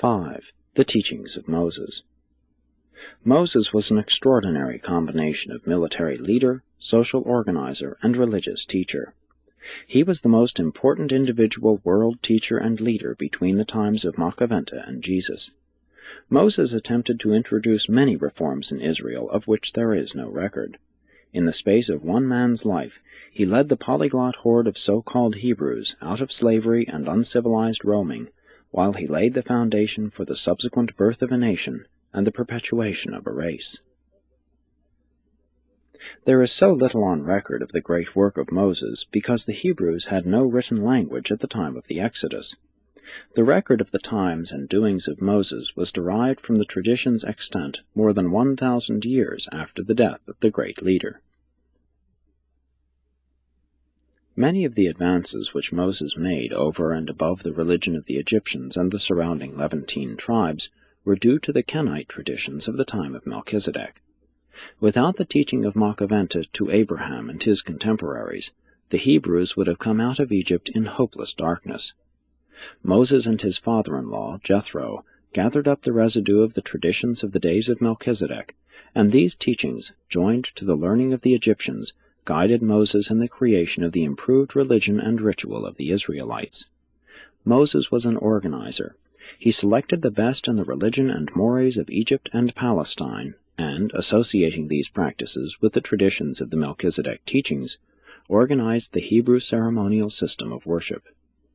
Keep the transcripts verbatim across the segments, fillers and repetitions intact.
five. The Teachings of Moses. Moses was an extraordinary combination of military leader, social organizer, and religious teacher. He was the most important individual world teacher and leader between the times of Machaventa and Jesus. Moses attempted to introduce many reforms in Israel of which there is no record. In the space of one man's life, he led the polyglot horde of so-called Hebrews out of slavery and uncivilized roaming, while he laid the foundation for the subsequent birth of a nation and the perpetuation of a race. There is so little on record of the great work of Moses because the Hebrews had no written language at the time of the Exodus. The record of the times and doings of Moses was derived from the traditions extant more than one thousand years after the death of the great leader. Many of the advances which Moses made over and above the religion of the Egyptians and the surrounding Levantine tribes were due to the Kenite traditions of the time of Melchizedek. Without the teaching of Machaventa to Abraham and his contemporaries, the Hebrews would have come out of Egypt in hopeless darkness. Moses and his father-in-law, Jethro, gathered up the residue of the traditions of the days of Melchizedek, and these teachings, joined to the learning of the Egyptians, guided Moses in the creation of the improved religion and ritual of the Israelites. Moses was an organizer. He selected the best in the religion and mores of Egypt and Palestine, and, associating these practices with the traditions of the Melchizedek teachings, organized the Hebrew ceremonial system of worship.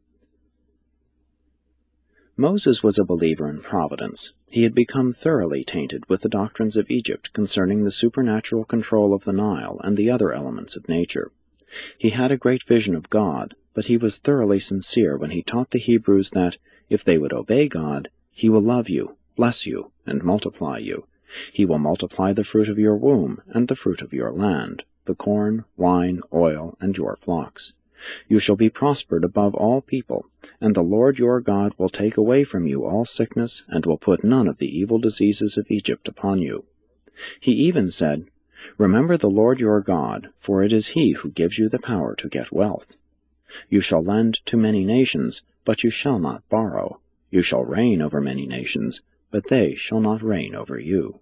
Moses was a believer in providence. He had become thoroughly tainted with the doctrines of Egypt concerning the supernatural control of the Nile and the other elements of nature. He had a great vision of God, but he was thoroughly sincere when he taught the Hebrews that, if they would obey God, He will love you, bless you, and multiply you. He will multiply the fruit of your womb and the fruit of your land, the corn, wine, oil, and your flocks. You shall be prospered above all people, and the Lord your God will take away from you all sickness, and will put none of the evil diseases of Egypt upon you. He even said, Remember the Lord your God, for it is He who gives you the power to get wealth. You shall lend to many nations, but you shall not borrow. You shall reign over many nations, but they shall not reign over you.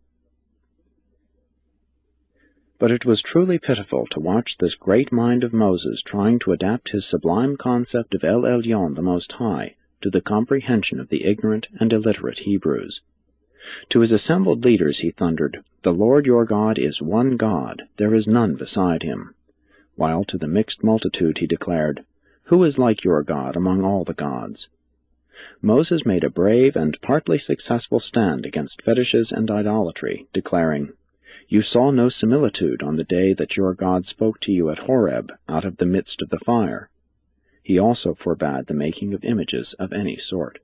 But it was truly pitiful to watch this great mind of Moses trying to adapt his sublime concept of El Elyon the Most High to the comprehension of the ignorant and illiterate Hebrews. To his assembled leaders he thundered, The Lord your God is one God, there is none beside him. While to the mixed multitude he declared, Who is like your God among all the gods? Moses made a brave and partly successful stand against fetishes and idolatry, declaring, You saw no similitude on the day that your God spoke to you at Horeb out of the midst of the fire. He also forbade the making of images of any sort.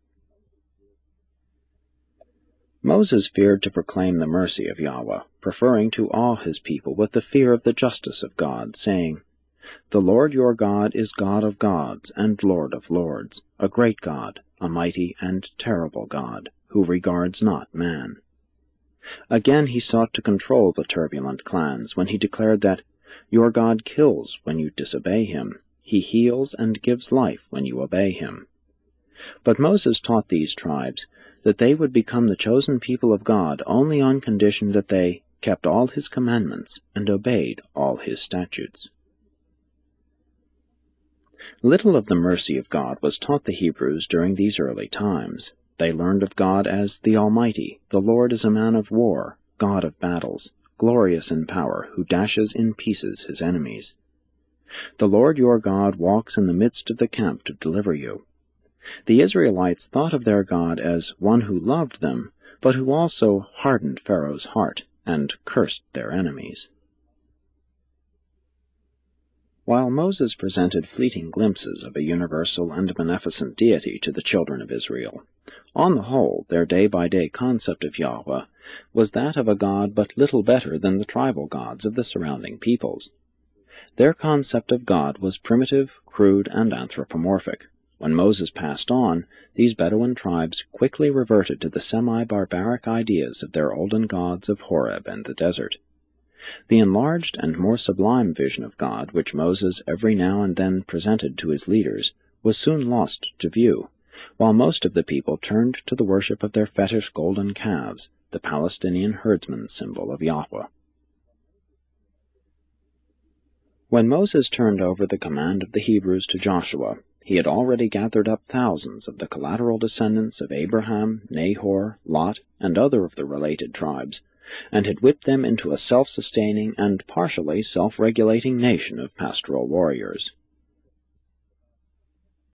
Moses feared to proclaim the mercy of Yahweh, preferring to awe his people with the fear of the justice of God, saying, The Lord your God is God of gods and Lord of lords, a great God, a mighty and terrible God, who regards not man. Again he sought to control the turbulent clans when he declared that, Your God kills when you disobey him, he heals and gives life when you obey him. But Moses taught these tribes that they would become the chosen people of God only on condition that they kept all his commandments and obeyed all his statutes. Little of the mercy of God was taught the Hebrews during these early times. They learned of God as the Almighty, the Lord is a man of war, God of battles, glorious in power, who dashes in pieces his enemies. The Lord your God walks in the midst of the camp to deliver you. The Israelites thought of their God as one who loved them, but who also hardened Pharaoh's heart and cursed their enemies. While Moses presented fleeting glimpses of a universal and beneficent deity to the children of Israel, on the whole, their day-by-day concept of Yahweh was that of a God but little better than the tribal gods of the surrounding peoples. Their concept of God was primitive, crude, and anthropomorphic. When Moses passed on, these Bedouin tribes quickly reverted to the semi-barbaric ideas of their olden gods of Horeb and the desert. The enlarged and more sublime vision of God which Moses every now and then presented to his leaders was soon lost to view, while most of the people turned to the worship of their fetish golden calves, the Palestinian herdsman's symbol of Yahweh. When Moses turned over the command of the Hebrews to Joshua, he had already gathered up thousands of the collateral descendants of Abraham, Nahor, Lot, and other of the related tribes, and had whipped them into a self-sustaining and partially self-regulating nation of pastoral warriors.